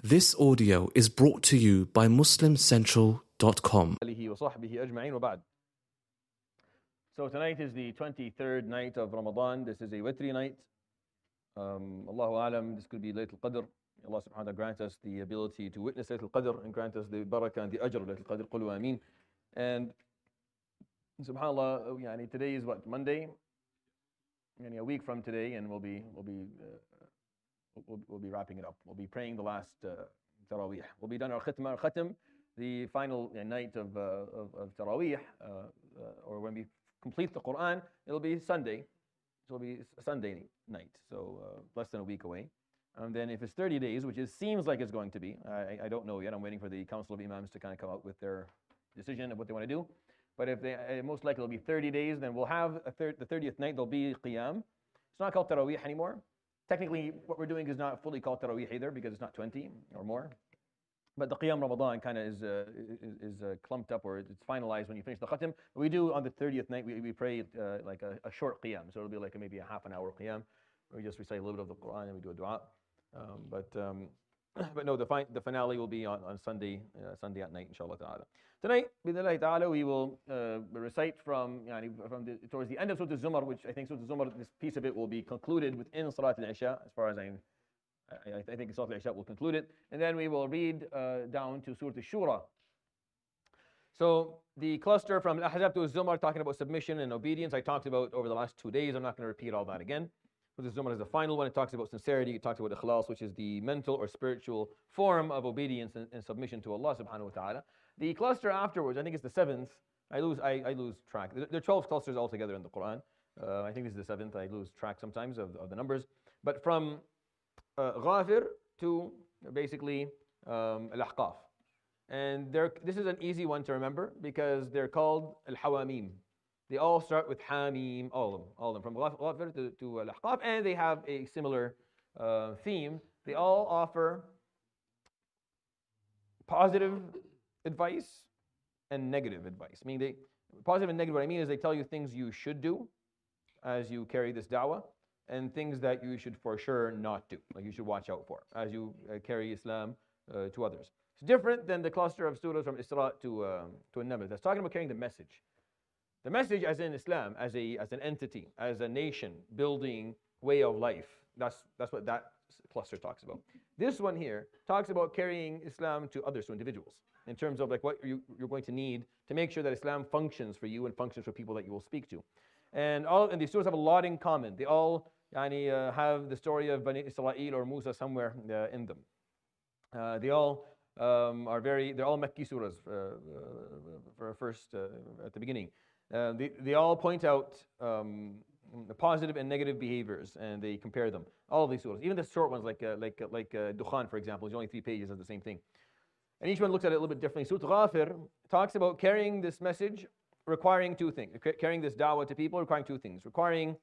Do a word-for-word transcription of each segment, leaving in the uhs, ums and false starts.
This audio is brought to you by Muslim Central dot com. So tonight is the twenty-third night of Ramadan. This is a witri night. Um, Allahu Alam, this could be Laylatul Qadr. Allah subhanahu wa ta'ala grant us the ability to witness Laylatul Qadr and grant us the barakah and the ajr of Laylatul Qadr. Qulu ameen. And subhanAllah, yani today is what, Monday? Yani a week from today, and we'll be, we'll be, uh, we'll, we'll be wrapping it up. We'll be praying the last uh, Taraweeh. We'll be done our khitma, our khatam, the final uh, night of, uh, of, of Taraweeh, uh, uh, or when we complete the Quran, it'll be Sunday. So it'll be Sunday night, so uh, less than a week away. And then if it's thirty days, which is, seems like it's going to be, I, I don't know yet. I'm waiting for the Council of Imams to kind of come out with their decision of what they want to do. But if they, uh, most likely it'll be thirty days, then we'll have a thir the thirtieth night, there'll be Qiyam. It's not called Taraweeh anymore. Technically, what we're doing is not fully called Taraweeh either, because it's not twenty or more. But the Qiyam Ramadan kind of is, uh, is, is uh, clumped up, or it's finalized when you finish the Khatim. We do on the thirtieth night, we, we pray uh, like a, a short Qiyam. So it'll be like a, maybe a half an hour Qiyam, where we just recite a little bit of the Quran and we do a dua. Um, but, um, but no, the, fi the finale will be on, on Sunday, uh, Sunday at night, inshallah ta'ala. Tonight, bid'Allahi ta'ala, we will uh, recite from, yani, from the, towards the end of Surah Al-Zumar, which I think Surah Al-Zumar, this piece of it will be concluded within Salat al-Isha, as far as I'm I, I think Salat al-Isha will conclude it. And then we will read uh, down to Surah Al-Shura. So the cluster from Al-Ahzab to Al-Zumar, talking about submission and obedience, I talked about over the last two days. I'm not going to repeat all that again. Surah Al-Zumar is the final one. It talks about sincerity. It talks about ikhlas, which is the mental or spiritual form of obedience and, and submission to Allah subhanahu wa ta'ala. The cluster afterwards, I think it's the seventh. I lose, I, I lose track. There are twelve clusters altogether in the Quran. Uh, I think this is the seventh. I lose track sometimes of, of the numbers. But from Uh, Ghafir to basically um, Al-Ahqaf. And this is an easy one to remember because they're called Al-Hawamim. They all start with Hamim, all of them, all of them, from Ghafir to, to Al-Ahqaf, and they have a similar uh, theme. They all offer positive advice and negative advice. I mean, they, positive and negative, what I mean is they tell you things you should do as you carry this da'wah, and things that you should for sure not do, like you should watch out for as you uh, carry Islam uh, to others. It's different than the cluster of surahs from Isra to, uh, to An-Naml. That's talking about carrying the message. The message as in Islam, as, a, as an entity, as a nation, building way of life. That's, that's what that cluster talks about. This one here talks about carrying Islam to others, to individuals, in terms of like what you, you're going to need to make sure that Islam functions for you and functions for people that you will speak to. And all and these surahs have a lot in common. They all yani, uh, have the story of Bani Israel or Musa somewhere uh, in them. Uh, they all um, are very, they're all Makki surahs uh, uh, for first uh, at the beginning. Uh, they, they all point out um, the positive and negative behaviors, and they compare them. All of these surahs, even the short ones like uh, like like uh, Dukhan, for example, is only three pages of the same thing. And each one looks at it a little bit differently. Surah Ghafir talks about carrying this message, requiring two things. Carrying this da'wah to people, requiring two things. Requiring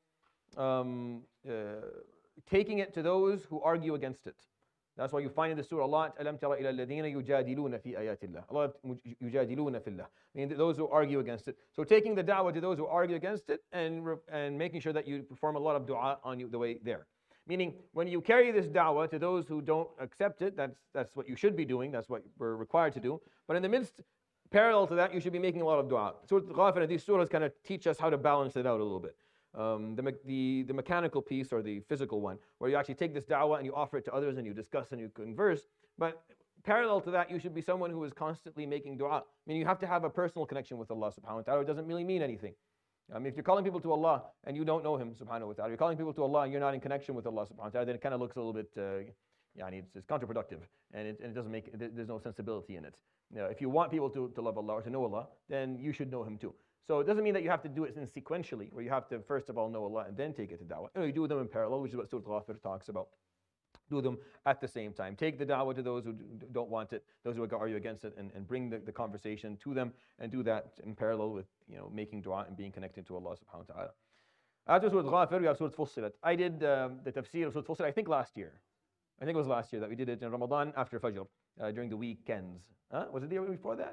um, uh, taking it to those who argue against it. That's why you find in the surah a lot, أَلَمْ تَرَ إِلَى الَّذِينَ يُجَادِلُونَ فِي آيَاتِ اللَّهِ. Allah يُجَادِلُونَ فِي اللَّهِ. Meaning those who argue against it. So taking the da'wah to those who argue against it and, and making sure that you perform a lot of dua on you the way there. Meaning, when you carry this da'wah to those who don't accept it, that's, that's what you should be doing, that's what we're required to do. But in the midst, parallel to that, you should be making a lot of dua. Surah Ghafir and these surahs kind of teach us how to balance it out a little bit. Um, the, the, the mechanical piece or the physical one, where you actually take this da'wah and you offer it to others and you discuss and you converse. But parallel to that, you should be someone who is constantly making dua. I mean, you have to have a personal connection with Allah subhanahu wa ta'ala. It doesn't really mean anything. I mean, if you're calling people to Allah and you don't know Him subhanahu wa ta'ala, you're calling people to Allah and you're not in connection with Allah subhanahu wa ta'ala, then it kind of looks a little bit, uh, yeah, it's, it's counterproductive, and it, and it doesn't make, there's no sensibility in it. You know, if you want people to, to love Allah or to know Allah, then you should know Him too. So it doesn't mean that you have to do it in sequentially, where you have to first of all know Allah and then take it to da'wah. You know, you do them in parallel, which is what Surah Ghafir talks about. Do them at the same time. Take the da'wah to those who don't want it, those who argue against it, and, and bring the, the conversation to them, and do that in parallel with, you know, making dua and being connected to Allah subhanahu wa ta'ala. After Surah Ghafir, we have Surah Fussilat. I did um, the tafsir of Surah Fussilat, I think last year. I think it was last year that we did it in Ramadan after Fajr, uh, during the weekends. Huh? Was it the year before that?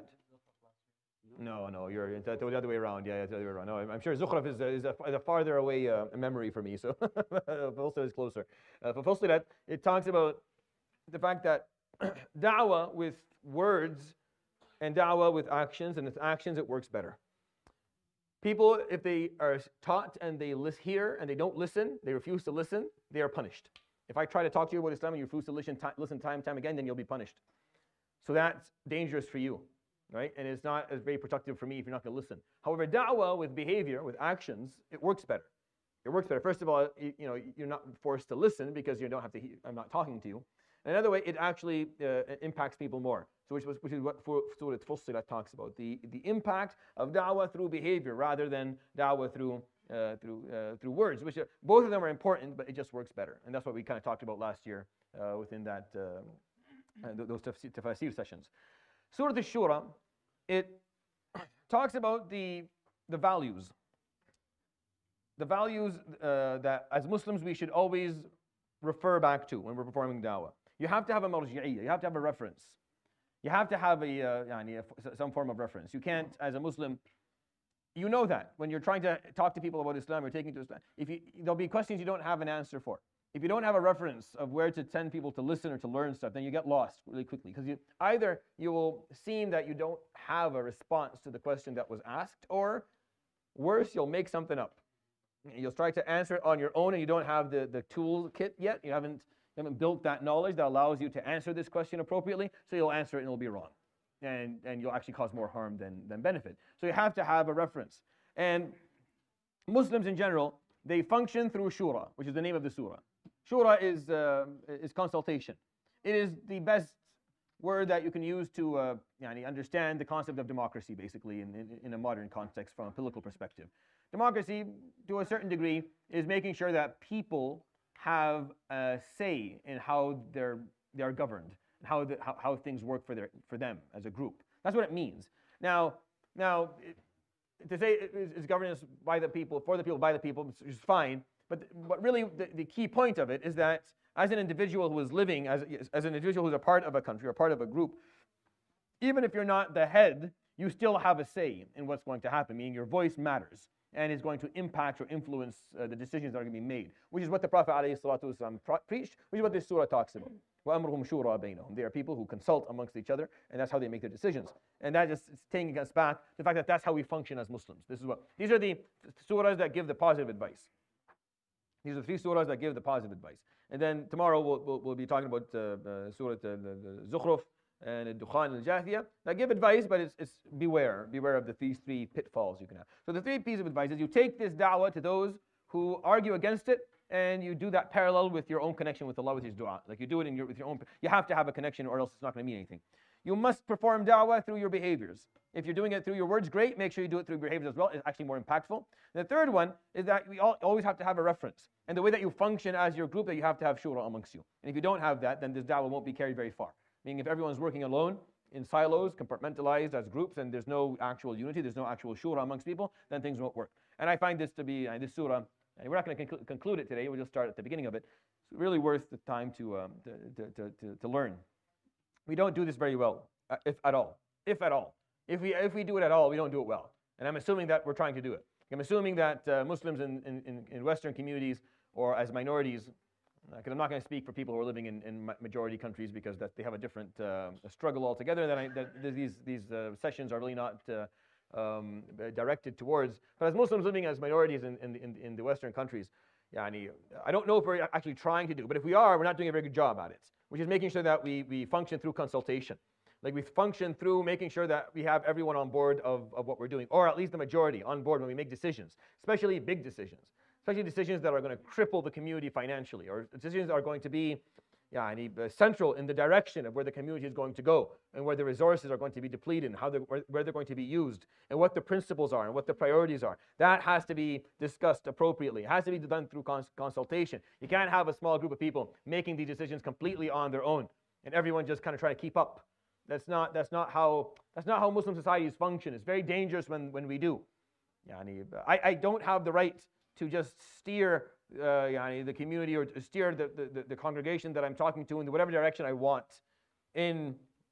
No, no, you're it's the other way around. Yeah, it's the other way around. No, I'm sure Zukhraf is, is, a, is a farther away uh, memory for me, so Fussilat is closer. Uh, for Fussilat, it talks about the fact that da'wah with words and da'wah with actions, and with actions it works better. People, if they are taught and they lis- hear and they don't listen, they refuse to listen, they are punished. If I try to talk to you about Islam and you refuse to listen, t- listen time and time again, then you'll be punished. So that's dangerous for you, right? And it's not as very productive for me if you're not going to listen. However, da'wah with behavior, with actions, it works better. It works better. First of all, you, you know, you're not forced to listen because you don't have to hear, I'm not talking to you. And another way, it actually uh, impacts people more. So which, was, which is what Surah Fussilat talks about, the, the impact of da'wah through behavior rather than da'wah through, uh, through, uh, through words, which are, both of them are important, but it just works better. And that's what we kind of talked about last year uh, within that, uh, uh, those tafsir, tafsir sessions. Surah Ash-Shura, it talks about the, the values. The values uh, that as Muslims we should always refer back to when we're performing da'wah. You have to have a marji'iyya, you have to have a reference. You have to have a, uh, yani, a, some form of reference. You can't, as a Muslim, you know that when you're trying to talk to people about Islam or taking to Islam, if you, there'll be questions you don't have an answer for. If you don't have a reference of where to send people to listen or to learn stuff, then you get lost really quickly. Because you, either you will seem that you don't have a response to the question that was asked, or worse, you'll make something up. You'll try to answer it on your own and you don't have the, the toolkit yet. You haven't, you haven't built that knowledge that allows you to answer this question appropriately, so you'll answer it and it'll be wrong. And, and you'll actually cause more harm than, than benefit. So you have to have a reference. And Muslims in general, they function through shura, which is the name of the surah. Shura is, uh, is consultation. It is the best word that you can use to uh, yani, understand the concept of democracy, basically, in, in, in a modern context from a political perspective. Democracy, to a certain degree, is making sure that people have a say in how they're, they're governed, and how, the, how, how things work for, their, for them as a group. That's what it means. Now, now it, to say it's governance by the people, for the people, by the people, is fine, but, but really the, the key point of it is that as an individual who is living, as, as an individual who's a part of a country or part of a group, even if you're not the head, you still have a say in what's going to happen, meaning your voice matters and is going to impact or influence uh, the decisions that are going to be made, which is what the Prophet ﷺ preached, which is what this surah talks about. وَأَمْرُهُمْ شُورَى بَيْنَهُم. They are people who consult amongst each other, and that's how they make their decisions. And that just is taking us back to the fact that that's how we function as Muslims. This is what these are the surahs that give the positive advice. These are the three surahs that give the positive advice. And then tomorrow we'll, we'll, we'll be talking about uh, uh, Surah uh, the, the Zukhruf and Dukhan al-Jathiyah that give advice, but it's, it's beware, beware of the these three pitfalls you can have. So the three pieces of advice is you take this da'wah to those who argue against it, and you do that parallel with your own connection with Allah with His dua. Like you do it in your, with your own, you have to have a connection or else it's not going to mean anything. You must perform da'wah through your behaviors. If you're doing it through your words, great, make sure you do it through your behaviors as well. It's actually more impactful. And the third one is that we all, always have to have a reference. And the way that you function as your group, that you have to have shura amongst you. And if you don't have that, then this da'wah won't be carried very far. Meaning if everyone's working alone, in silos, compartmentalized as groups, and there's no actual unity, there's no actual shura amongst people, then things won't work. And I find this to be, uh, this surah, and we're not going to conclu- conclude it today, we'll just start at the beginning of it. It's really worth the time to, um, to, to, to, to learn. We don't do this very well, uh, if at all, if at all. If we, if we do it at all, we don't do it well. And I'm assuming that we're trying to do it. I'm assuming that uh, Muslims in, in, in Western communities or as minorities, because I'm not going to speak for people who are living in, in majority countries because that they have a different uh, struggle altogether. That, I, that these, these uh, sessions are really not uh, um, directed towards. But as Muslims living as minorities in, in, in, in the Western countries, yani, I don't know if we're actually trying to do, but if we are, we're not doing a very good job at it, which is making sure that we, we function through consultation. Like we function through making sure that we have everyone on board of, of what we're doing, or at least the majority on board when we make decisions, especially big decisions, especially decisions that are going to cripple the community financially, or decisions that are going to be yeah, central in the direction of where the community is going to go, and where the resources are going to be depleted, and how they're, where, where they're going to be used, and what the principles are, and what the priorities are. That has to be discussed appropriately. It has to be done through cons- consultation. You can't have a small group of people making these decisions completely on their own, and everyone just kind of trying to keep up. That's not, that's not how, that's not how Muslim societies function. It's very dangerous when, when we do. Yani, I, I don't have the right to just steer uh, yani, the community or to steer the, the, the congregation that I'm talking to in whatever direction I want, in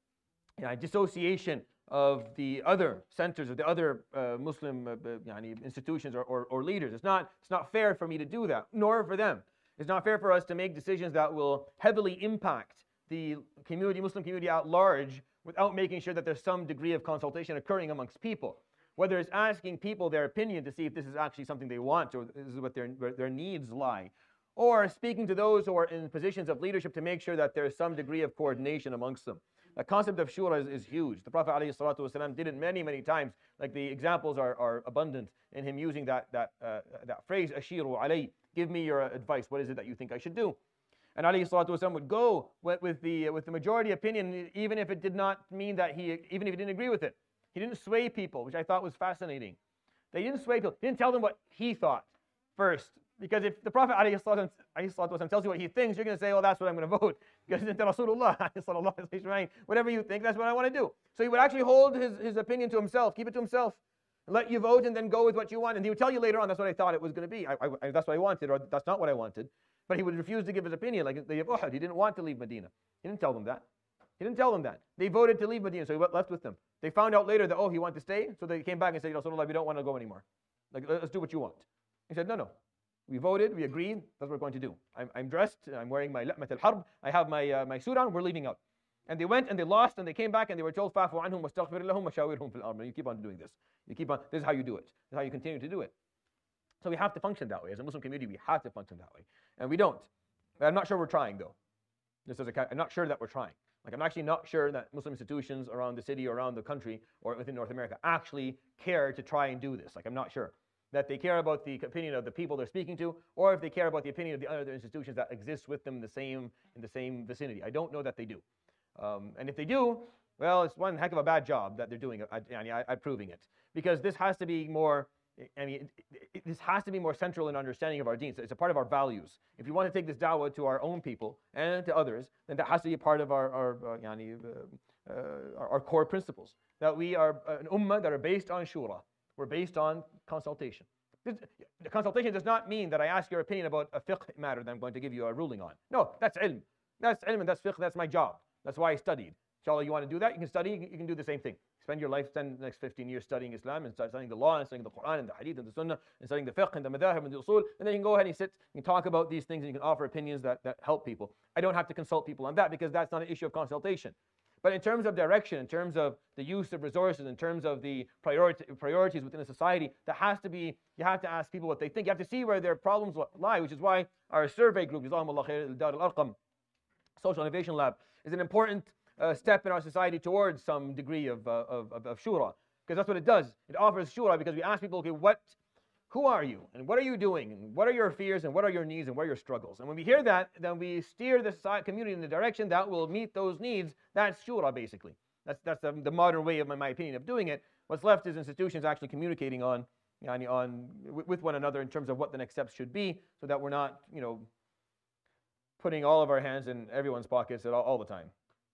yani, dissociation of the other centers, of the other uh, Muslim uh, yani, institutions or, or, or leaders. It's not, it's not fair for me to do that, nor for them. It's not fair for us to make decisions that will heavily impact the community, Muslim community at large, without making sure that there's some degree of consultation occurring amongst people. Whether it's asking people their opinion to see if this is actually something they want or this is what their, where their needs lie. Or speaking to those who are in positions of leadership to make sure that there's some degree of coordination amongst them. The concept of shura is, is huge. The Prophet ﷺ did it many, many times. Like the examples are, are abundant in him using that, that, uh, that phrase, ashiru alay, give me your advice. What is it that you think I should do? And ﷺ would go with, with, the, with the majority opinion, even if it did not mean that he, even if he didn't agree with it. He didn't sway people, which I thought was fascinating. They didn't sway people. He didn't tell them what he thought first. Because if the Prophet ﷺ tells you what he thinks, you're going to say, oh, that's what I'm going to vote. Because it's Rasulullah, whatever you think, that's what I want to do. So he would actually hold his, his opinion to himself, keep it to himself, and let you vote and then go with what you want. And he would tell you later on, that's what I thought it was going to be. I, I, that's what I wanted, or that's not what I wanted. But he would refuse to give his opinion, like the day of Uhud. He didn't want to leave Medina. He didn't tell them that. He didn't tell them that. They voted to leave Medina, so he left with them. They found out later that, oh, he wanted to stay, so they came back and said, Rasulullah, we don't want to go anymore. Like, let's do what you want. He said, no, no. We voted, we agreed, that's what we're going to do. I'm, I'm dressed, I'm wearing my la'mat al-harb, I have my, uh, my suit on, we're leaving out. And they went and they lost and they came back and they were told, فَعْفُ عَنْهُمْ وَاسْتَغْفِرْ لَهُمْ وَشَاوِرْهُمْ فِي الْأَمْرِ. You keep on doing this. You keep on, this is how you do it. This is how you continue to do it. So we have to function that way. As a Muslim community, we have to function that way. And we don't. I'm not sure we're trying though. Just as a, I'm not sure that we're trying. Like I'm actually not sure that Muslim institutions around the city or around the country or within North America actually care to try and do this. Like I'm not sure that they care about the opinion of the people they're speaking to, or if they care about the opinion of the other institutions that exist with them in the same in the same vicinity. I don't know that they do. Um, and if they do, well, it's one heck of a bad job that they're doing at, at, at proving it. Because this has to be more, I mean, it, it, this has to be more central in understanding of our deen. So it's a part of our values. If we want to take this da'wah to our own people and to others, then that has to be a part of our our, uh, yani, uh, uh, our, our core principles. That we are an ummah that are based on shura. We're based on consultation. This, the consultation does not mean that I ask your opinion about a fiqh matter that I'm going to give you a ruling on. No, that's ilm. That's ilm and that's fiqh, that's my job. That's why I studied. Inshallah, you want to do that, you can study, you can do the same thing. Spend your life, spend the next fifteen years studying Islam and start studying the law and studying the Quran and the Hadith and the Sunnah and studying the fiqh and the madhahib and the usul, and then you can go ahead and sit and talk about these things and you can offer opinions that, that help people. I don't have to consult people on that because that's not an issue of consultation. But in terms of direction, in terms of the use of resources, in terms of the priority, priorities within a society, that has to be, you have to ask people what they think. You have to see where their problems lie, which is why our survey group, Jazakumullah Khair, Dar al-Arqam Social Innovation Lab, is an important uh, step in our society towards some degree of, uh, of, of, of shura. Because that's what it does. It offers shura because we ask people, okay, what, who are you? And what are you doing? And what are your fears? And what are your needs? And what are your struggles? And when we hear that, then we steer the society, community in the direction that will meet those needs. That's shura, basically. That's, that's the, the modern way, of, in my opinion, of doing it. What's left is institutions actually communicating on, on, on, with one another in terms of what the next steps should be, so that we're not, you know, putting all of our hands in everyone's pockets at all, all the time.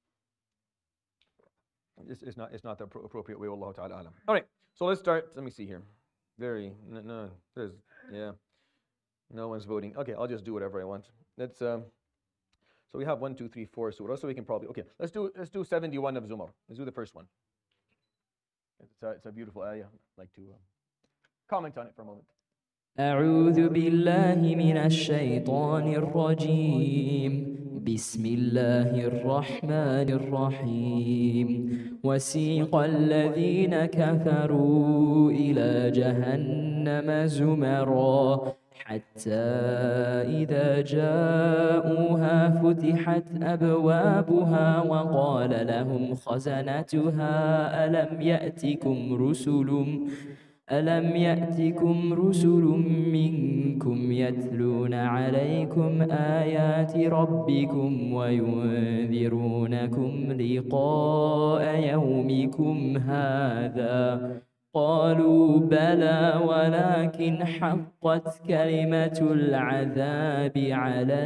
It's, it's, not, it's not the appropriate way, Wallahu ta'ala alam. All right, so let's start. Let me see here. Very, no, no, there's, yeah, no one's voting. Okay, I'll just do whatever I want. Let's, um, so we have one, two, three, four surah, so we can probably, okay, let's do, let's do seventy-one of Zumar. Let's do the first one. It's a, it's a beautiful ayah. I'd like to uh, comment on it for a moment. أعوذ بالله من الشيطان الرجيم بسم الله الرحمن الرحيم وسيق الذين كفروا إلى جهنم زمرا حتى إذا جاءوها فتحت أبوابها وقال لهم خزنتها ألم يأتكم رسل ألم يأتكم رسل منكم يتلون عليكم آيات ربكم وينذرونكم لقاء يومكم هذا قالوا بلى ولكن حقت كلمة العذاب على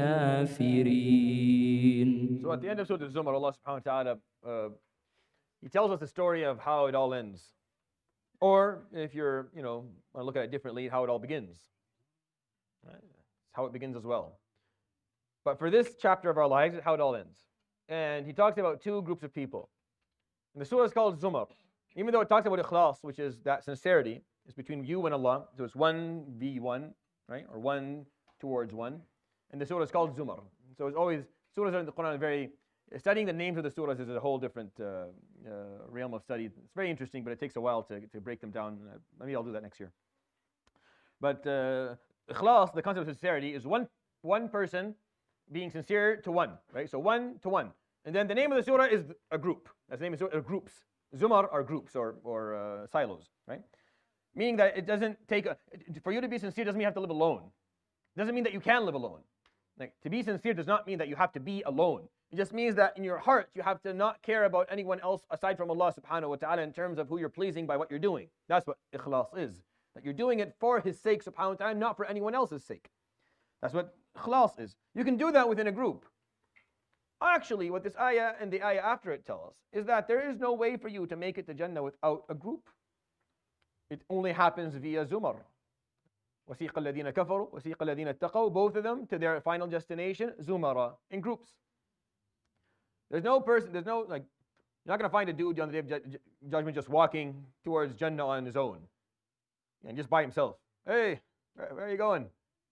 الكافرين. So at the end of Surah Al-Zumar, Allah subhanahu wa ta'ala, uh, He tells us the story of how it all ends. Or if you're, you know, want to look at it differently, how it all begins. Right? It's how it begins as well. But for this chapter of our lives, it's how it all ends. And he talks about two groups of people. And the surah is called Zumar. Even though it talks about ikhlas, which is that sincerity, it's between you and Allah. So it's one v one, right? Or one towards one. And the surah is called Zumar. So it's always surahs in the Quran are very, studying the names of the surahs is a whole different uh, uh, realm of study. It's very interesting, but it takes a while to, to break them down. Uh, maybe I'll do that next year. But uh, ikhlas, the concept of sincerity, is one, one person being sincere to one, right? So one to one. And then the name of the surah is a group. That's the name of the surah, uh, groups. Zumar are groups or, or uh, silos, right? Meaning that it doesn't take, a, for you to be sincere doesn't mean you have to live alone. It doesn't mean that you can live alone. Like, to be sincere does not mean that you have to be alone. It just means that in your heart, you have to not care about anyone else aside from Allah subhanahu wa ta'ala in terms of who you're pleasing by what you're doing. That's what ikhlas is. That you're doing it for His sake subhanahu wa ta'ala, not for anyone else's sake. That's what ikhlas is. You can do that within a group. Actually, what this ayah and the ayah after it tell us is that there is no way for you to make it to Jannah without a group. It only happens via Zumar. وَسِيقَ الَّذِينَ كَفَرُوا وَسِيقَ الَّذِينَ اتَّقَوْا, both of them to their final destination, Zumara, in groups. There's no person, there's no, like, you're not going to find a dude on the day of ju judgment just walking towards Jannah on his own and just by himself. Hey, where, where are you going?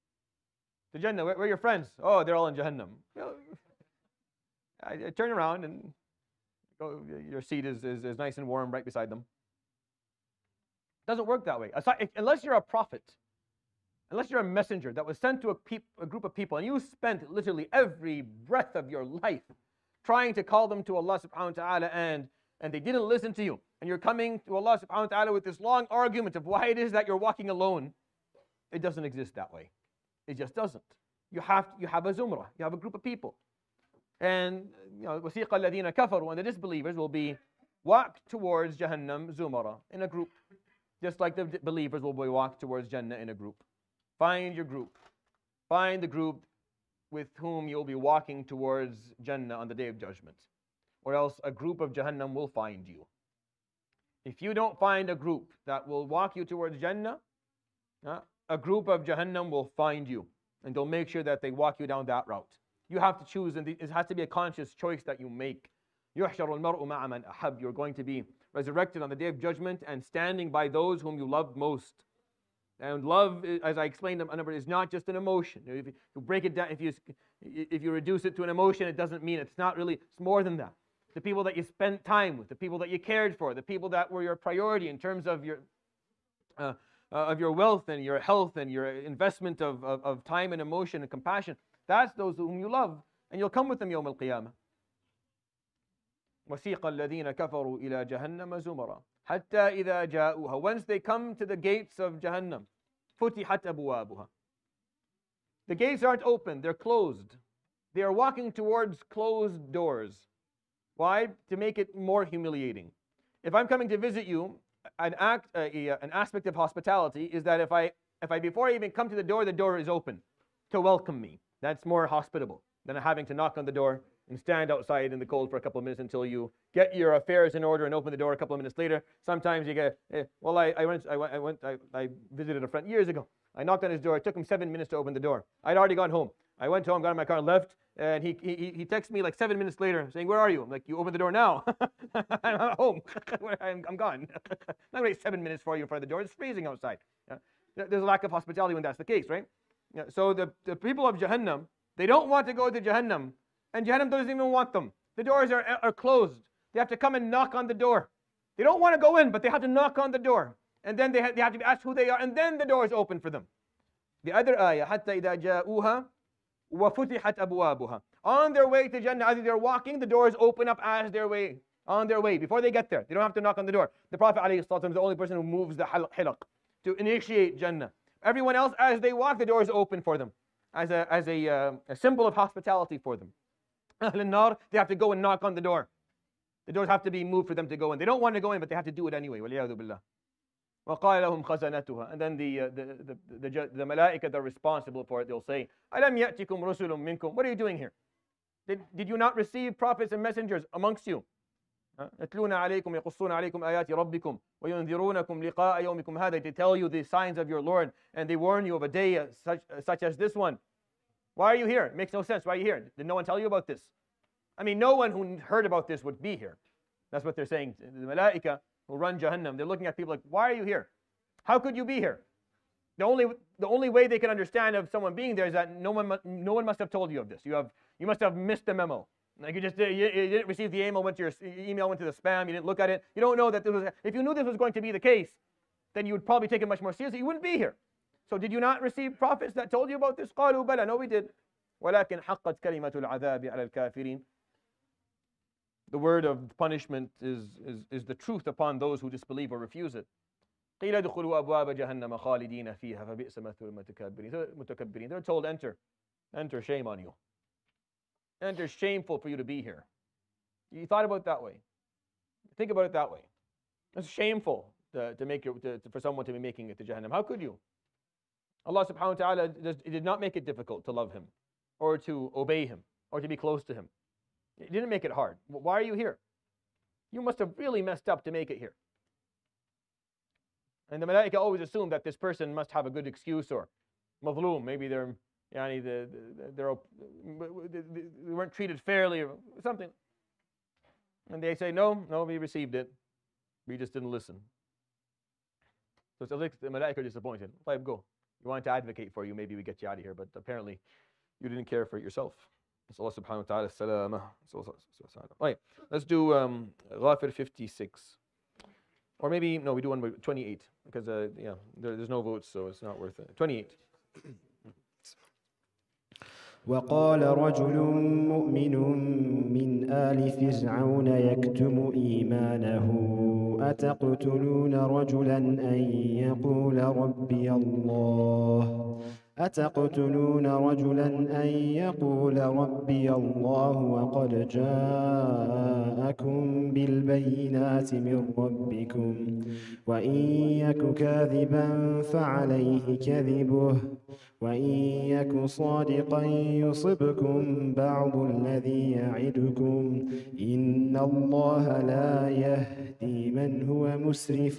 To Jannah. Where, where are your friends? Oh, they're all in Jahannam. You know, I, I turn around and go, your seat is, is, is nice and warm right beside them. It doesn't work that way. Aside, unless you're a prophet, unless you're a messenger that was sent to a, peop, a group of people and you spent literally every breath of your life trying to call them to Allah subhanahu wa ta'ala and, and they didn't listen to you. And you're coming to Allah subhanahu wa ta'ala with this long argument of why it is that you're walking alone. It doesn't exist that way. It just doesn't. You have, you have a zumrah. You have a group of people. And, you know, وَسِيقَ الَّذِينَ كَفَرُوا, and the disbelievers will be walked towards Jahannam zumara, in a group. Just like the believers will be walked towards Jannah in a group. Find your group. Find the group with whom you'll be walking towards Jannah on the Day of Judgment. Or else a group of Jahannam will find you. If you don't find a group that will walk you towards Jannah, uh, a group of Jahannam will find you. And they'll make sure that they walk you down that route. You have to choose, and it has to be a conscious choice that you make. يُحْشَرُ الْمَرْءُ مَعَ مَنْ أَحَبَّ. You're going to be resurrected on the Day of Judgment and standing by those whom you loved most. And love, as I explained, is not just an emotion. If you break it down, if you if you reduce it to an emotion, it doesn't mean it's not really. It's more than that. The people that you spent time with, the people that you cared for, the people that were your priority in terms of your uh, uh, of your wealth and your health and your investment of, of of time and emotion and compassion. That's those whom you love, and you'll come with them يوم القيامة. وَسِيقَ الَّذِينَ كَفَرُوا إِلَى جَهَنَّمَ زُمَرًا حَتَّى إِذَا جَاءُوهَا. Once they come to the gates of Jahannam, فُتِحَتْ أَبْوَابُهَا. The gates aren't open, they're closed. They are walking towards closed doors. Why? To make it more humiliating. If I'm coming to visit you, an act, uh, an aspect of hospitality is that if I, if I before I even come to the door, the door is open to welcome me. That's more hospitable than having to knock on the door and stand outside in the cold for a couple of minutes until you get your affairs in order and open the door a couple of minutes later. Sometimes you get, eh, well, I, I went, I went, I, went I, I visited a friend years ago. I knocked on his door. It took him seven minutes to open the door. I'd already gone home. I went home, got in my car, and left. And he he he texted me like seven minutes later, saying, "Where are you?" I'm like, "You open the door now." I'm at home. I'm, I'm gone. I'm not wait seven minutes for you in front of the door. It's freezing outside. Yeah. There's a lack of hospitality when that's the case, right? Yeah. So the the people of Jahannam, they don't want to go to Jahannam, and Jahannam doesn't even want them. The doors are are closed. They have to come and knock on the door. They don't want to go in, but they have to knock on the door, and then they ha they have to be asked who they are, and then the door is open for them. The other ayah, حتى إذا جاءوها وفتحت أبوابها. On their way to Jannah, as they're walking, the doors open up as their way, on their way, before they get there. They don't have to knock on the door. The Prophet ﷺ is the only person who moves the hilaq to initiate Jannah. Everyone else, as they walk, the doors open for them, as a, as a, uh, a symbol of hospitality for them. Ahl al-Nar, they have to go and knock on the door. The doors have to be moved for them to go in. They don't want to go in, but they have to do it anyway. وَلِيَعُذُ بِاللَّهِ. وَقَالَ لَهُمْ خَزَنَتُهَا. And then the, uh, the, the, the, the, the malaika that are responsible for it, they'll say, أَلَمْ يَأْتِكُمْ رُسُلٌ مِّنْكُمْ. What are you doing here? Did, did you not receive prophets and messengers amongst you? يَتْلُونَ عَلَيْكُمْ يَقُصُّونَ عَلَيْكُمْ آيَاتِ رَبِّكُمْ وَيُنذِرُونَكُم لِقَاءَ يَوْمِكُمْ هَذَا. They tell you the signs of your Lord, and they warn you of a day uh, such, uh, such as this one. Why are you here? It makes no sense. Why are you here? Did no one tell you about this? I mean, no one who heard about this would be here. That's what they're saying. The malaika who run Jahannam, they're looking at people like, why are you here? How could you be here? The only, the only way they can understand of someone being there is that no one, mu- no one must have told you of this. You, have, you must have missed the memo. Like you just did, you, you didn't receive the email, went to your email went to the spam, you didn't look at it. You don't know that this was, if you knew this was going to be the case, then you would probably take it much more seriously. You wouldn't be here. So did you not receive prophets that told you about this? قالوا بلى. No, we did. ولكن حقت كلمة العذاب على الكافرين. The word of punishment is, is, is the truth upon those who disbelieve or refuse it. قيل ادخلوا أبواب جهنم خالدين فيها فبئس مثوى المتكبرين. They're told, enter. Enter, shame on you. Enter, shameful for you to be here. You thought about it that way. Think about it that way. It's shameful to, to make it, to, to, for someone to be making it to Jahannam. How could you? Allah subhanahu wa ta'ala does, did not make it difficult to love Him or to obey Him or to be close to Him. It didn't make it hard. Why are you here? You must have really messed up to make it here. And the malaika always assume that this person must have a good excuse or mazloom. Maybe they're, yani, the, the, they're, they weren't treated fairly or something. And they say, no, no, we received it. We just didn't listen. So it's like the malaika are disappointed. Like, go. We wanted to advocate for you. Maybe we get you out of here. But apparently, you didn't care for it yourself. It's Allah subhanahu wa ta'ala salama. Right. Let's do um, Ghafir fifty-six. Or maybe, no, we do one with twenty-eight. Because, uh, yeah, there, there's no votes, so it's not worth it. twenty-eight. وقال رجل مؤمن من آل فرعون يكتم إيمانه أتقتلون رجلا أن يقول ربي الله أتقتلون رجلا أن يقول ربي الله وقد جاءكم بالبينات من ربكم وإن يك كاذبا فعليه كذبه وإن يك صادقا يصبكم بعض الذي يعدكم إن الله لا يهدي من هو مسرف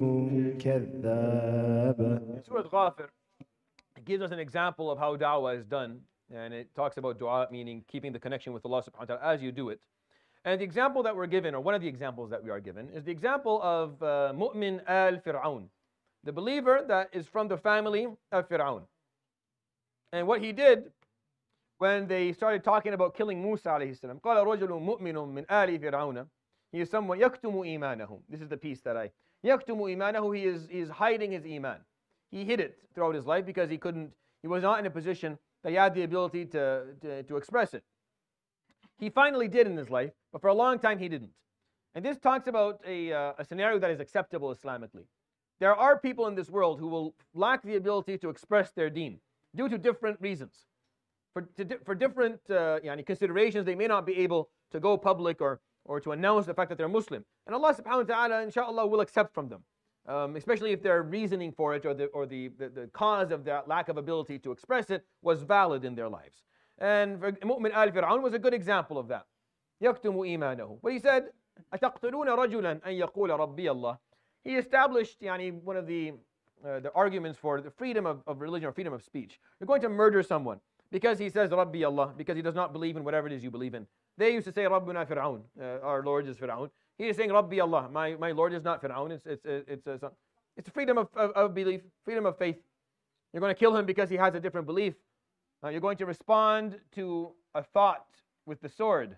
كذاب. Surah Ghafir gives us an example of how da'wah is done, and it talks about dua, meaning keeping the connection with Allah subhanahu wa ta'ala as you do it. And the example that we're given, or one of the examples that we are given, is the example of uh, Mu'min al-Fir'aun, the believer that is from the family of Fir'aun. And what he did when they started talking about killing Musa alayhi salam, قال رجل مؤمن من آل فرعون. He is someone يكتم إيمانه. This is the piece that I يكتم إيمانه. He is, he is hiding his iman. He hid it throughout his life because he couldn't, he was not in a position that he had the ability to, to, to express it. He finally did in his life, but for a long time he didn't. And this talks about a, uh, a scenario that is acceptable Islamically. There are people in this world who will lack the ability to express their deen due to different reasons. For, to, for different uh, yani considerations, they may not be able to go public or, or to announce the fact that they're Muslim. And Allah subhanahu wa ta'ala, inshallah, will accept from them. Um, especially if their reasoning for it or, the, or the, the, the cause of that lack of ability to express it was valid in their lives. And Mu'min al-Fir'aun was a good example of that. يَكْتُمُ إِيمَانَهُ. But he said, أَتَقْتُلُونَ رَجُلًا أَن يَقُولَ رَبِّيَ اللَّهِ. He established yani, one of the, uh, the arguments for the freedom of, of religion or freedom of speech. You're going to murder someone because he says Rabbi Allah, because he does not believe in whatever it is you believe in. They used to say Rabbuna Fir'aun, uh, our Lord is Fir'aun. He is saying Rabbi Allah, my, my Lord is not Fir'aun. It's, it's, it's, it's, a, it's a freedom of, of, of belief, freedom of faith. You're going to kill him because he has a different belief. Uh, you're going to respond to a thought with the sword.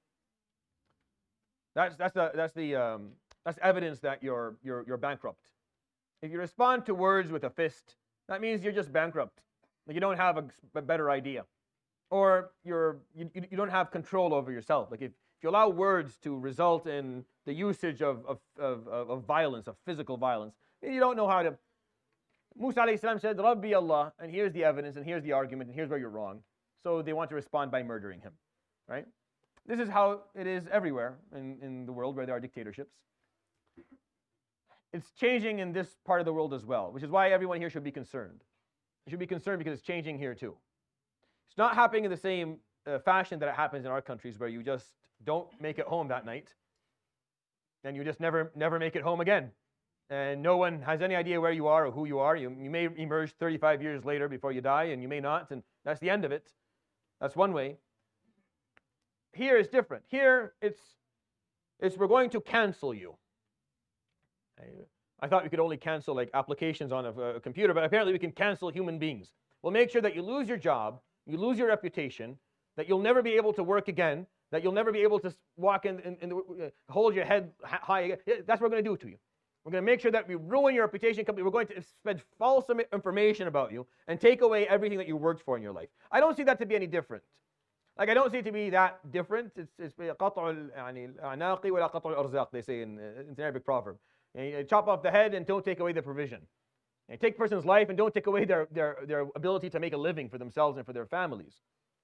That's, that's, the, that's, the, um, that's evidence that you're, you're, you're bankrupt. If you respond to words with a fist, that means you're just bankrupt. Like you don't have a, a better idea. Or you're, you, you don't have control over yourself. Like if, if you allow words to result in the usage of, of, of, of violence, of physical violence, you don't know how to. Musa alayhi salam said, Rabbi Allah, and here's the evidence, and here's the argument, and here's where you're wrong. So they want to respond by murdering him, right? This is how it is everywhere in, in the world where there are dictatorships. It's changing in this part of the world as well, which is why everyone here should be concerned. You should be concerned because it's changing here too. It's not happening in the same uh, fashion that it happens in our countries where you just don't make it home that night, and you just never, never make it home again. And no one has any idea where you are or who you are. You, you may emerge thirty-five years later before you die, and you may not, and that's the end of it. That's one way. Here it's different. Here it's, it's we're going to cancel you. I thought we could only cancel like applications on a, a computer, but apparently we can cancel human beings. We'll make sure that you lose your job, you lose your reputation, that you'll never be able to work again, that you'll never be able to walk in, in, in the, uh, hold your head high again. That's what we're going to do to you. We're going to make sure that we ruin your reputation. We're going to spread false information about you and take away everything that you worked for in your life. I don't see that to be any different. Like, I don't see it to be that different. It's, it's قطع الأعناق ولا قطع الأرزاق, they say in, uh, in an Arabic proverb. You, you chop off the head and don't take away the provision. You take a person's life and don't take away their, their, their ability to make a living for themselves and for their families.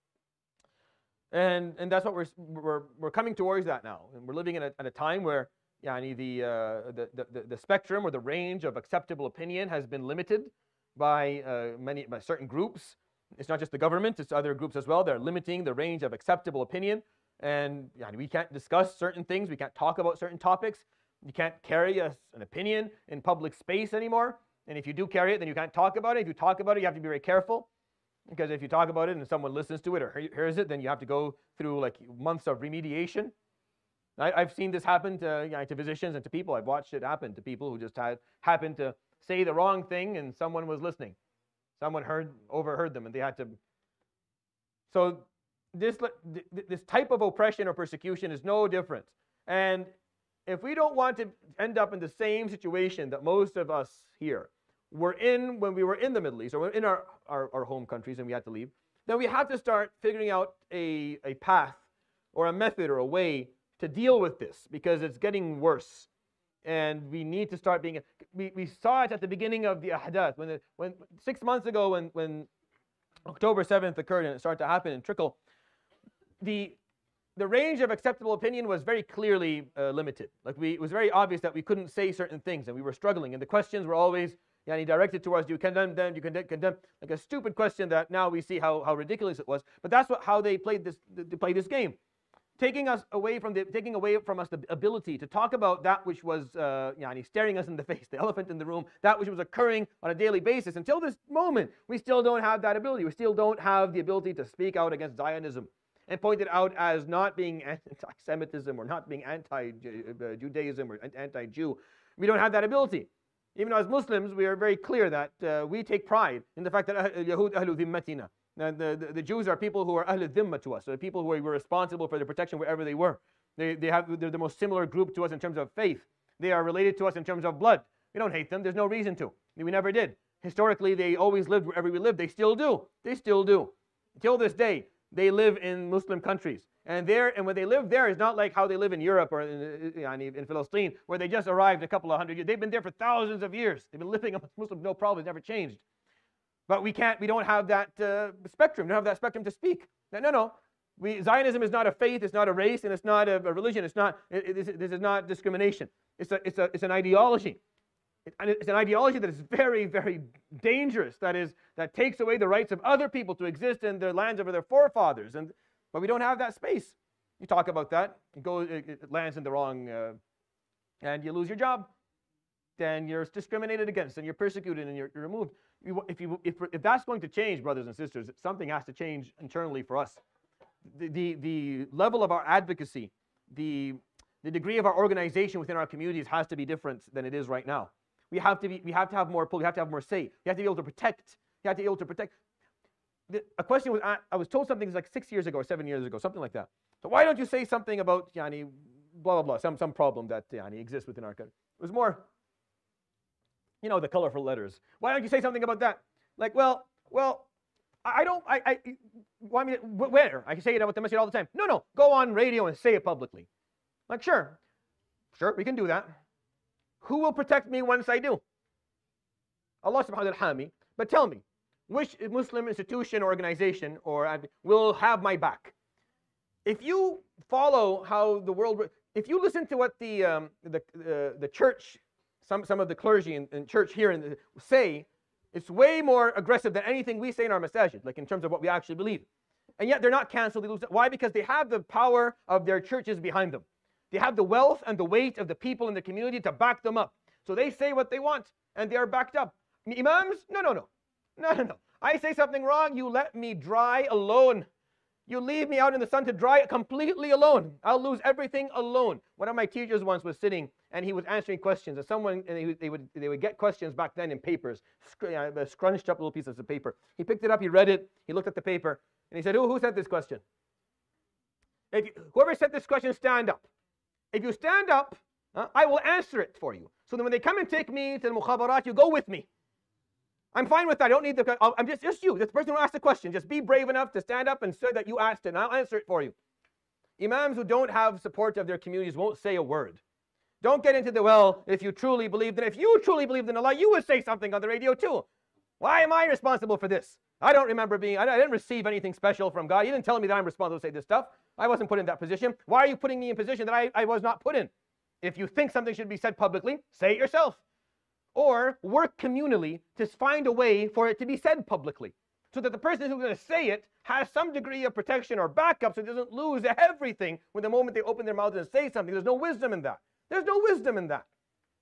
And, and that's what we're, we're, we're coming towards that now. And we're living in a, at a time where yani, the, uh, the, the, the spectrum or the range of acceptable opinion has been limited by, uh, many, by certain groups. It's not just the government, it's other groups as well. They're limiting the range of acceptable opinion. And yani, we can't discuss certain things. We can't talk about certain topics. You can't carry a, an opinion in public space anymore. And if you do carry it, then you can't talk about it. If you talk about it, you have to be very careful. Because if you talk about it and someone listens to it or hears it, then you have to go through like months of remediation. I, I've seen this happen to, you know, to physicians and to people. I've watched it happen to people who just had happened to say the wrong thing and someone was listening. Someone heard, overheard them and they had to. So this, this type of oppression or persecution is no different. And if we don't want to end up in the same situation that most of us here were in when we were in the Middle East, or in our, our, our home countries and we had to leave, then we have to start figuring out a, a path or a method or a way to deal with this, because it's getting worse. And we need to start being, we, we saw it at the beginning of the ahdath, when, the, when six months ago when, when October seventh occurred and it started to happen and trickle, the, the range of acceptable opinion was very clearly uh, limited. Like we, it was very obvious that we couldn't say certain things and we were struggling, and the questions were always yani, directed towards, do you condemn them, do you condemn, condemn, like a stupid question that now we see how, how ridiculous it was. But that's what, how they played this, they played this game. Taking us away from the, taking away from us the ability to talk about that which was uh, yani, staring us in the face, the elephant in the room, that which was occurring on a daily basis. Until this moment, we still don't have that ability. We still don't have the ability to speak out against Zionism and point it out as not being anti-Semitism or not being anti-Judaism or anti-Jew. We don't have that ability. Even though as Muslims, we are very clear that uh, we take pride in the fact that Yahud ahlu dhimmatina. The, the, the Jews are people who are Ahl al-Dhimma to us, so the people who were responsible for their protection wherever they were. They, they have, they're the most similar group to us in terms of faith. They are related to us in terms of blood. We don't hate them. There's no reason to. We never did. Historically, they always lived wherever we lived. They still do. They still do. Till this day, they live in Muslim countries. And there, and when they live there, it's not like how they live in Europe or in, in, in Palestine, where they just arrived a couple of hundred years. They've been there for thousands of years. They've been living amongst Muslims, no problem. It's never changed. But we can't, we don't have that uh, spectrum, we don't have that spectrum to speak. No, no, no. We, Zionism is not a faith, it's not a race, and it's not a, a religion. It's not, it, it, this is not discrimination. It's, a, it's, a, it's an ideology. It, it's an ideology that is very, very dangerous, that is, that takes away the rights of other people to exist in their lands of their forefathers. And, but we don't have that space. You talk about that, it, goes, it, it lands in the wrong, uh, and you lose your job. Then you're discriminated against, and you're persecuted, and you're, you're removed. If, you, if, if that's going to change, brothers and sisters, something has to change internally for us. The, the, the level of our advocacy, the, the degree of our organization within our communities has to be different than it is right now. We have to, be, we have to have more pull, we have to have more say. You have to be able to protect. You have to be able to protect. The, a question was, I was told something like six years ago or seven years ago, something like that. So why don't you say something about, yani, blah, blah, blah, some, some problem that yani, exists within our country? It was more, you know, the colorful letters. Why don't you say something about that? Like, well, well, I don't, I, I, want me to, where? I can say it about the masjid all the time. No, no, go on radio and say it publicly. Like, sure, sure, we can do that. Who will protect me once I do? Allah subhanahu wa ta'ala hami. But tell me, which Muslim institution or organization or will have my back? If you follow how the world, if you listen to what the, um, the, uh, the church, Some, some of the clergy in, in church here in the, say, it's way more aggressive than anything we say in our masajid, like in terms of what we actually believe. And yet they're not canceled. They lose. Why? Because they have the power of their churches behind them. They have the wealth and the weight of the people in the community to back them up. So they say what they want, and they are backed up. Imams? No, no, no. No, no, no. I say something wrong, you let me dry alone. You leave me out in the sun to dry completely alone. I'll lose everything alone. One of my teachers once was sitting and he was answering questions. And someone, and they, would- they would they would get questions back then in papers, scr- uh, scrunched up little pieces of paper. He picked it up, he read it, he looked at the paper, and he said, "Who who sent this question? If you, whoever sent this question, stand up. If you stand up, uh, I will answer it for you. So then when they come and take me to the mukhabarat, you go with me. I'm fine with that. I don't need the. I'll, I'm just just you. This person who asked the question. Just be brave enough to stand up and say that you asked it, and I'll answer it for you." Imams who don't have support of their communities won't say a word. Don't get into the, well, if you truly believed in, if you truly believed in Allah, you would say something on the radio too. Why am I responsible for this? I don't remember being, I didn't receive anything special from God. He didn't tell me that I'm responsible to say this stuff. I wasn't put in that position. Why are you putting me in a position that I, I was not put in? If you think something should be said publicly, say it yourself. Or work communally to find a way for it to be said publicly, so that the person who's going to say it has some degree of protection or backup so it doesn't lose everything when the moment they open their mouth and say something. There's no wisdom in that. There's no wisdom in that.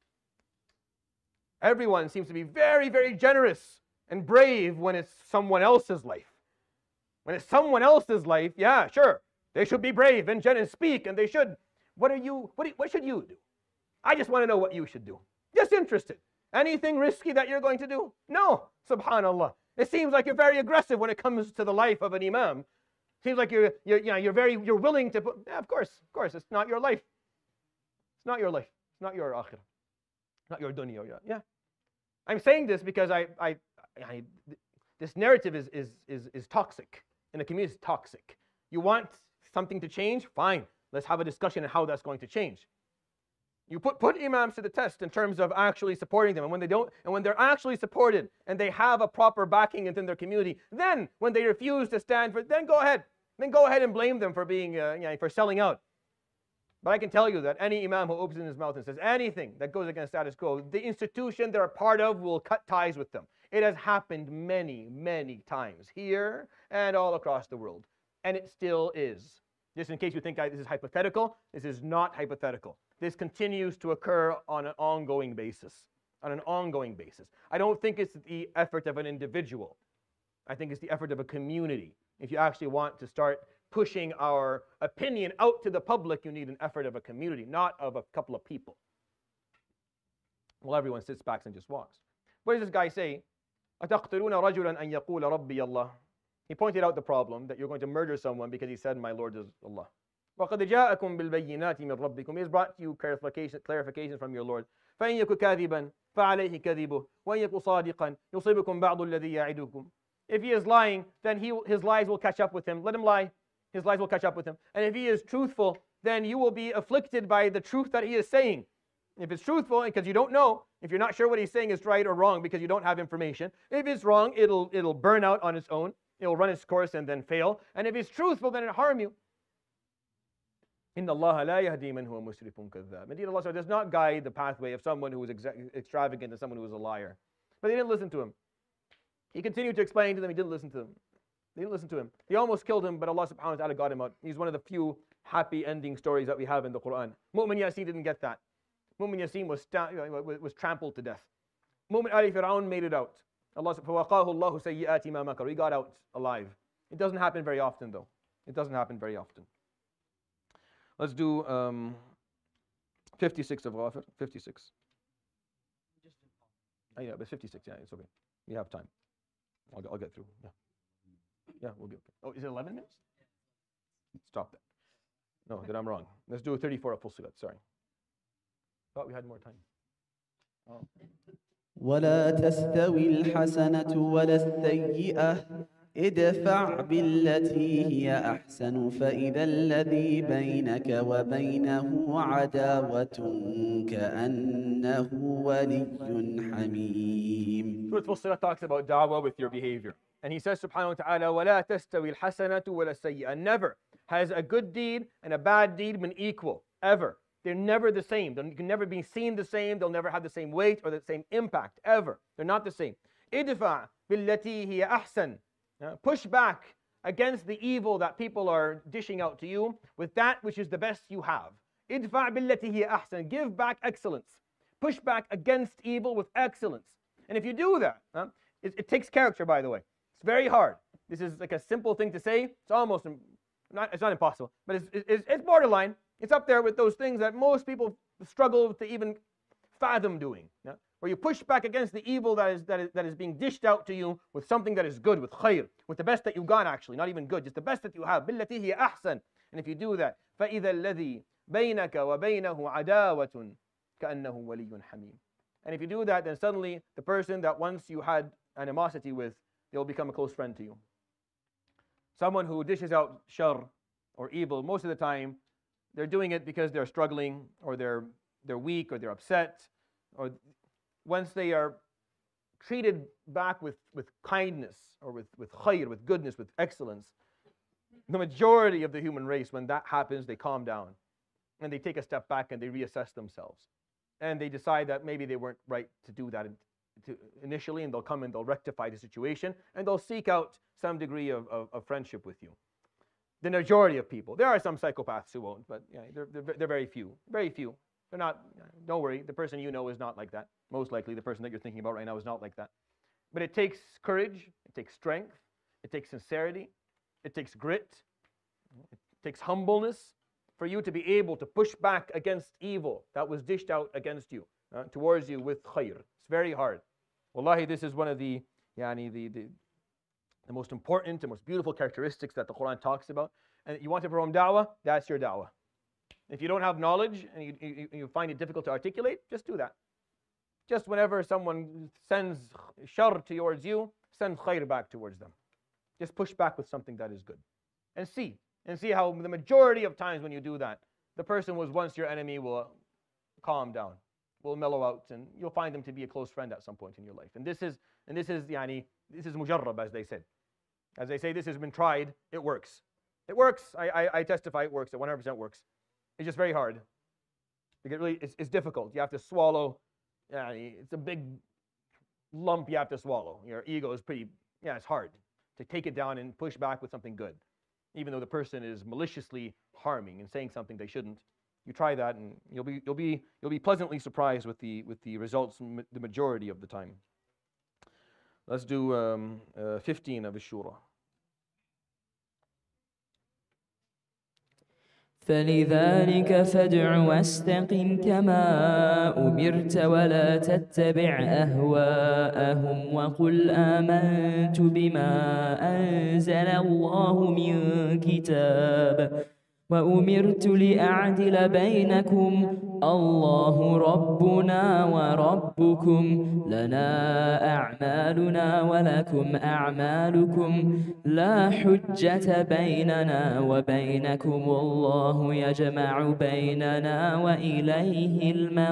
Everyone seems to be very, very generous and brave when it's someone else's life. When it's someone else's life, yeah, sure, they should be brave and generous, speak, and they should. What are you, what, do you, what should you do? I just want to know what you should do. Just interested. Anything risky that you're going to do? No, subhanallah. It seems like you're very aggressive when it comes to the life of an imam. Seems like you're, you're, you know, you're very, you're willing to put, yeah, of course, of course, it's not your life. It's not your life. It's not your akhirah. Not your dunya. Yeah. I'm saying this because I, I, I this narrative is, is, is, is toxic. In the community, it's toxic. You want something to change? Fine. Let's have a discussion on how that's going to change. You put, put imams to the test in terms of actually supporting them. And when they don't, and when they're actually supported and they have a proper backing within their community, then when they refuse to stand for, then go ahead. Then go ahead and blame them for being, uh, you know, for selling out. But I can tell you that any imam who opens his mouth and says anything that goes against status quo, the institution they're a part of will cut ties with them. It has happened many, many times here and all across the world. And it still is. Just in case you think I, this is hypothetical, this is not hypothetical. This continues to occur on an ongoing basis. On an ongoing basis. I don't think it's the effort of an individual. I think it's the effort of a community. If you actually want to start pushing our opinion out to the public, you need an effort of a community, not of a couple of people. Well, everyone sits back and just walks. What does this guy say? أَتَقْتُلُونَ رَجُلًا أَن يَقُولَ رَبِّيَ اللَّهِ. He pointed out the problem that you're going to murder someone because he said, my Lord is Allah. وَقَدْ جَاءَكُمْ بِالْبَيِّنَاتِ مِنْ رَبِّكُمْ. He has brought you clarification, clarification from your Lord. فَإِنْ يَكُ كَاذِبًا فَعَلَيْهِ كَذِبُهُ وَإِنْ يَكُ صَادِقًا يُصِبُكُمْ بَعْضُ الَّذِي يَعِدُكُمْ. If he is lying, then he, his lies will catch up with him. Let him lie. His lies will catch up with him. And if he is truthful, then you will be afflicted by the truth that he is saying. If it's truthful, because you don't know, if you're not sure what he's saying is right or wrong because you don't have information, if it's wrong, it'll, it'll burn out on its own. It'll run its course and then fail. And if it's truthful, then it'll harm you. Inna Allah la yahdi man huwa musrifun kadhab. Indeed, Allah does not guide the pathway of someone who is extravagant and someone who is a liar. But they didn't listen to him. He continued to explain to them. He didn't listen to them. They didn't listen to him. They almost killed him, but Allah subhanahu wa ta'ala got him out. He's one of the few happy ending stories that we have in the Quran. Mu'min Yasin didn't get that. Mu'min Yasin was, sta- was trampled to death. Mu'min Ali Fir'aun made it out. Allah subhanahu wa ta'ala, he got out alive. It doesn't happen very often though. It doesn't happen very often. Let's do um, fifty-six of Ghafir. fifty-six. Oh, yeah, but fifty-six, yeah, it's okay. We have time. I'll, I'll get through. Yeah. Yeah, we'll be okay. Oh, is it eleven minutes? Stop that. No, then I'm wrong. Let's do a thirty-four of Fussilat, sorry. Thought we had more time. Oh. ولا تستوي الحسنة ولا السيئة ادفع بالتي هي أحسن فإذا الذي بينك وبينه عداوة كأنه ولي حميم. Surah Fussilat talks about da'wah with your behavior. And he says subhanahu wa ta'ala, وَلَا تَسْتَوِي الْحَسَنَةُ وَلَا السَّيِّئَةُ. Never has a good deed and a bad deed been equal, ever. They're never the same. They can never be seen the same. They'll never have the same weight or the same impact, ever. They're not the same. إِدْفَعْ بِالَّتِي هِيَ أَحْسَنُ. Push back against the evil that people are dishing out to you with that which is the best you have. إِدْفَعْ بِالَّتِي هِيَ أَحْسَنُ. Give back excellence. Push back against evil with excellence. And if you do that, huh, it, it takes character, by the way. It's very hard. This is like a simple thing to say. It's almost not. It's not impossible, but it's, it's, it's borderline. It's up there with those things that most people struggle to even fathom doing. Yeah? Where you push back against the evil that is, that, is, that is being dished out to you with something that is good, with khair, with the best that you've got actually, not even good, just the best that you have. بِالَّتِي هِيَ أَحْسَنُ. And if you do that, فَإِذَا الَّذِي بَيْنَكَ وَبَيْنَهُ عَدَاوَةٌ كَأَنَّهُ وَلِيٌّ حَمِيمٌ. And if you do that, then suddenly the person that once you had animosity with, they'll become a close friend to you. Someone who dishes out shar or evil, most of the time, they're doing it because they're struggling, or they're they're weak, or they're upset, or once they are treated back with, with kindness, or with, with khair, with goodness, with excellence, the majority of the human race, when that happens, they calm down, and they take a step back, and they reassess themselves. And they decide that maybe they weren't right to do that initially, and they'll come and they'll rectify the situation, and they'll seek out some degree of, of, of friendship with you. The majority of people. There are some psychopaths who won't, but yeah, they're, they're, they're very few. Very few. They're not, don't worry, the person you know is not like that. Most likely the person that you're thinking about right now is not like that. But it takes courage, it takes strength, it takes sincerity, it takes grit, it takes humbleness for you to be able to push back against evil that was dished out against you, uh, towards you with khair. It's very hard. Wallahi, this is one of the, yani, the, the, the most important and most beautiful characteristics that the Quran talks about. And you want to perform da'wah, that's your da'wah. If you don't have knowledge and you, you, you find it difficult to articulate, just do that. Just whenever someone sends shar towards you, send khair back towards them. Just push back with something that is good. And see. And see how the majority of times when you do that, the person who was once your enemy will calm down, will mellow out, and you'll find them to be a close friend at some point in your life. And this is, and this is, yani, this is mujarrab, as they said. As they say, this has been tried, it works. It works. I, I, I testify it works. It one hundred percent works. It's just very hard. It really, it's, it's difficult. You have to swallow. Yeah, it's a big lump you have to swallow. Your ego is pretty, yeah, it's hard to take it down and push back with something good. Even though the person is maliciously harming and saying something they shouldn't. You try that and you'll be, you'll be, you'll be pleasantly surprised with the, with the results the majority of the time. Let's do um, uh, fifteen of Ash-Shura. فلذلك فادع واستقم كما أمرت ولا تتبع أهواءهم وقل آمنت بما أنزل الله من كتاب وأمرت لأعدل بينكم الله ربنا وربكم لنا أعمالنا ولكم أعمالكم لا حجة بيننا وبينكم الله يجمع بيننا وإليه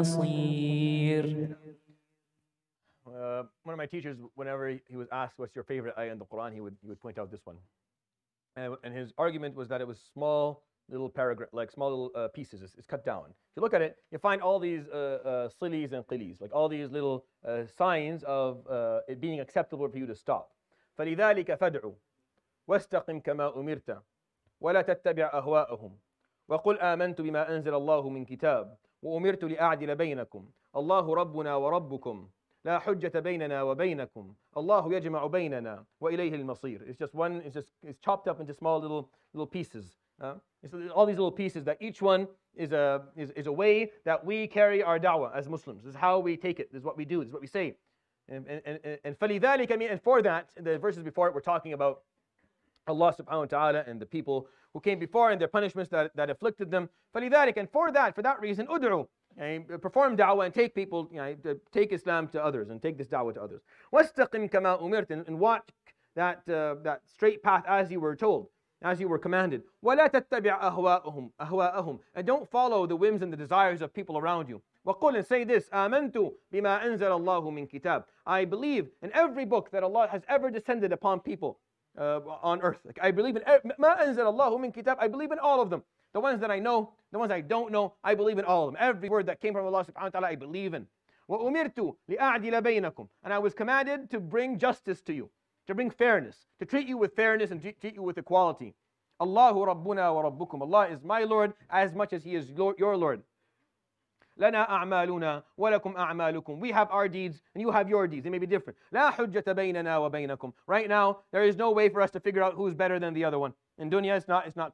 المصير. Uh, one of my teachers, whenever he was asked what's your favorite ayah in the Quran, he would, he would point out this one. And, and his argument was that it was small little paragraph, like small little uh, pieces. It's, it's cut down. If you look at it, you find all these uh, uh, silis and qilis, like all these little uh, signs of uh, it being acceptable for you to stop. فَلِذَلِكَ فَادْعُ وَاسْتَقِمْ كَمَا أُمِرْتَ وَلَا تَتَّبِعْ أَهْوَاءَهُمْ وَقُلْ آمَنْتُ بِمَا أَنزَلَ اللَّهُ مِنْ كِتَابٍ وَأُمِرْتُ لِأَعْدِلَ بَيْنَكُمْ اللَّهُ رَبُّنَا وَرَبُّكُمْ لا حجة بيننا وبينكم الله يجمع بيننا وإليه المصير. It's just one, it's just, it's chopped up into small little little pieces. Uh, it's all these little pieces that each one is a, is, is a way that we carry our da'wah as Muslims. This is how we take it. This is what we do. This is what we say. And, and, and, and فَلِذَلِكَ, I mean, and for that, in the verses before it, we're talking about Allah subhanahu wa ta'ala and the people who came before and their punishments that, that afflicted them. فَلِذَلِكَ, and for that, for that reason, ud'u, and perform da'wah and take people, you know, to take Islam to others and take this da'wah to others. وَاسْتَقِمْ كَمَا أُمِرْتَ, and watch that, uh, that straight path as you were told, as you were commanded. وَلَا تَتَّبِعْ أَهْوَاءَهُمْ أَهْوَاءَهُمْ, and don't follow the whims and the desires of people around you. وَقُلْ, and say this, آمَنْتُ بِمَا أَنزَلَ اللَّهُ مِنْ كِتَابٍ, I believe in every book that Allah has ever descended upon people uh, on earth. Like, I believe in مَا أَنزَلَ اللَّهُ مِنْ كِتَابٍ, I believe in all of them. The ones that I know, the ones I don't know, I believe in all of them. Every word that came from Allah subhanahu wa ta'ala, I believe in. وَأُمِرْتُ لِأَعْدِلَ بَيْنَكُمْ, and I was commanded to bring justice to you, to bring fairness, to treat you with fairness and treat you with equality. Allahu Rabbuna wa Rabbukum, Allah is my Lord as much as He is your Lord. لَنَا أَعْمَالُنَا وَلَكُمْ أَعْمَالُكُمْ, we have our deeds and you have your deeds. They may be different. لَا حُجَّةَ بَيْنَنَا وَبَيْنَكُمْ, right now there is no way for us to figure out who's better than the other one. In dunya it's not, it's not clear.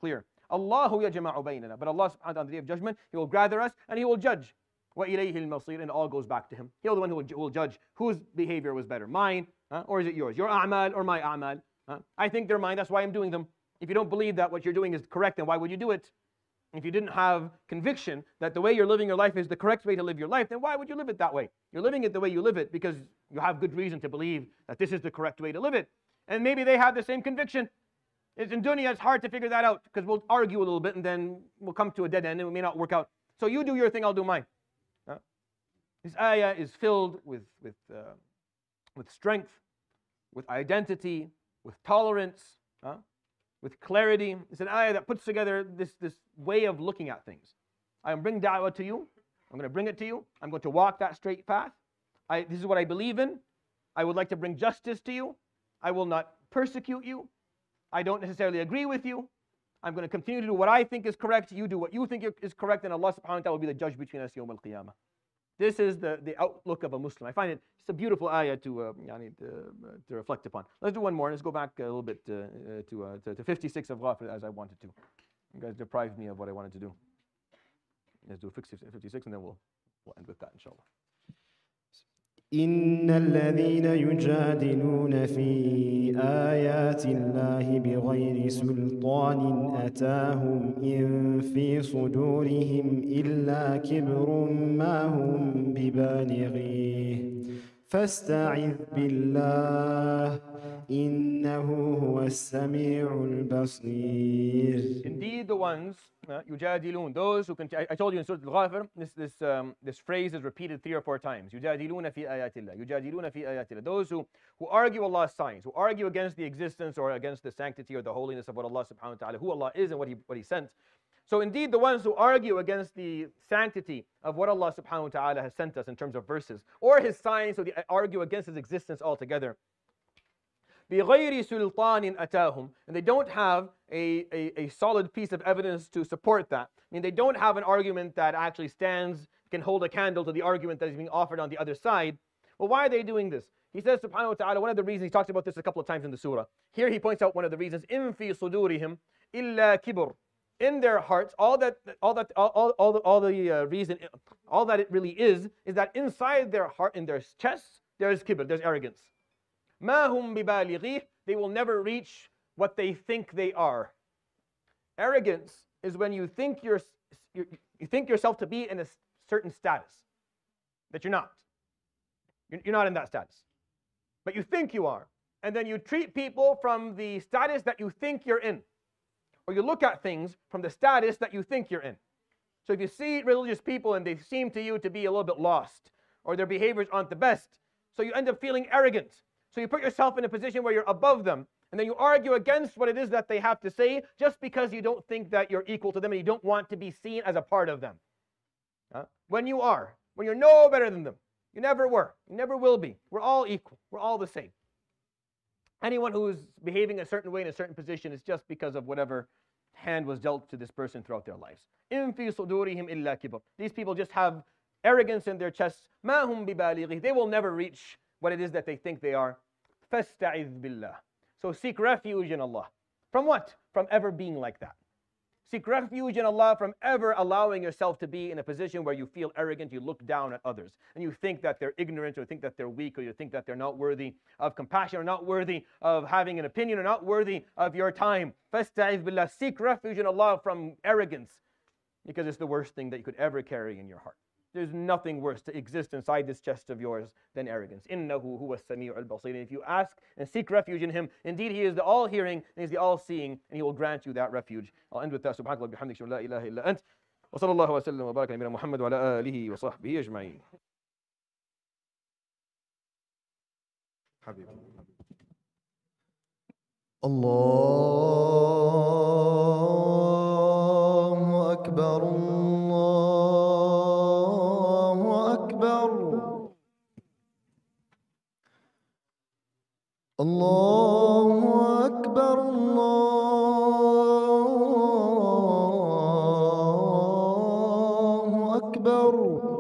Allahu yajma'u baynana. But Allah subhanahu wa ta'ala on the day of judgment, He will gather us and He will judge. وَإِلَيْهِ الْمَصِيرُ, and it all goes back to Him. He'll the one who will, who will judge whose behavior was better, mine, huh? Or is it yours? Your a'mal or my a'mal? Huh? I think they're mine, that's why I'm doing them. If you don't believe that what you're doing is correct, then why would you do it? If you didn't have conviction that the way you're living your life is the correct way to live your life, then why would you live it that way? You're living it the way you live it because you have good reason to believe that this is the correct way to live it. And maybe they have the same conviction. It's in dunya, it's hard to figure that out because we'll argue a little bit and then we'll come to a dead end and it may not work out. So you do your thing, I'll do mine. Huh? This ayah is filled with, with, uh, with strength, with identity, with tolerance, huh? With clarity. It's an ayah that puts together this, this way of looking at things. I am bringing da'wah to you. I'm going to bring it to you. I'm going to walk that straight path. I, this is what I believe in. I would like to bring justice to you. I will not persecute you. I don't necessarily agree with you. I'm going to continue to do what I think is correct. You do what you think is correct, and Allah subhanahu wa ta'ala will be the judge between us yawm al-qiyamah. This is the, the outlook of a Muslim. I find it it's a beautiful ayah to, uh, yani, to, uh, to reflect upon. Let's do one more. Let's go back a little bit uh, uh, to, uh, to, to fifty-six of Ghafir as I wanted to. You guys deprived me of what I wanted to do. Let's do fifty-six and then we'll, we'll end with that, inshallah. إن الذين يجادلون في آيات الله بغير سلطان أتاهم إن في صدورهم إلا كبر ما هم ببالغيه فاستعذ بالله إنه هو السميع البصير. Indeed, the ones uh, يجادلون, those who continue. I, I told you in Surah Al-Ghafir, this this um, this phrase is repeated three or four times. يجادلون في آيات الله, يجادلون في آيات الله. Those who who argue Allah's signs, who argue against the existence or against the sanctity or the holiness of what Allah subhanahu wa ta'ala, who Allah is and what He what He sent. So indeed, the ones who argue against the sanctity of what Allah subhanahu wa ta'ala has sent us in terms of verses, or His signs, so they argue against His existence altogether. بِغَيْرِ سُلْطَانٍ أَتَاهُمْ, and they don't have a, a, a solid piece of evidence to support that. I mean, they don't have an argument that actually stands, can hold a candle to the argument that is being offered on the other side. Well, why are they doing this? He says, subhanahu wa ta'ala, one of the reasons, he talks about this a couple of times in the surah. Here he points out one of the reasons, إِن فِي صُدُورِهِمْ إِلَّا كِبُرٌ, in their hearts, all that, all that, all, all, all the, all the uh, reason, all that it really is, is that inside their heart, in their chests, there's kibr, there's arrogance. مَا هُمْ بِبَالِغِيهِ, they will never reach what they think they are. Arrogance is when you think you're, you you think yourself to be in a certain status that you're not. You're not in that status, but you think you are, and then you treat people from the status that you think you're in, or you look at things from the status that you think you're in. So if you see religious people and they seem to you to be a little bit lost, or their behaviors aren't the best, so you end up feeling arrogant. So you put yourself in a position where you're above them, and then you argue against what it is that they have to say just because you don't think that you're equal to them and you don't want to be seen as a part of them. Uh, when you are, when you're no better than them, you never were, you never will be. We're all equal, we're all the same. Anyone who's behaving a certain way in a certain position is just because of whatever hand was dealt to this person throughout their lives. إِن فِي صُدُورِهِمْ إِلَّا كِبْرٌ, these people just have arrogance in their chests. مَا هُمْ بِبَالِغِهِ, they will never reach what it is that they think they are. فَاسْتَعِذْ بِاللَّهِ, so seek refuge in Allah. From what? From ever being like that. Seek refuge in Allah from ever allowing yourself to be in a position where you feel arrogant, you look down at others, and you think that they're ignorant, or think that they're weak, or you think that they're not worthy of compassion, or not worthy of having an opinion, or not worthy of your time. فَاسْتَعِذْ بِاللَّهِ, seek refuge in Allah from arrogance, because it's the worst thing that you could ever carry in your heart. There's nothing worse to exist inside this chest of yours than arrogance. إِنَّهُ هُوَ السَّمِيعُ الْبَصِيرُ, and if you ask and seek refuge in Him, indeed He is the all-hearing and He is the all-seeing, and He will grant you that refuge. I'll end with that. سبحانك اللهم وبحمدك لا إله إلا أنت وصلى الله وسلم وبارك على نبينا محمد وعلى آله وصحبه أجمعين. حبيبي. الله أكبر الله أكبر الله أكبر الله أكبر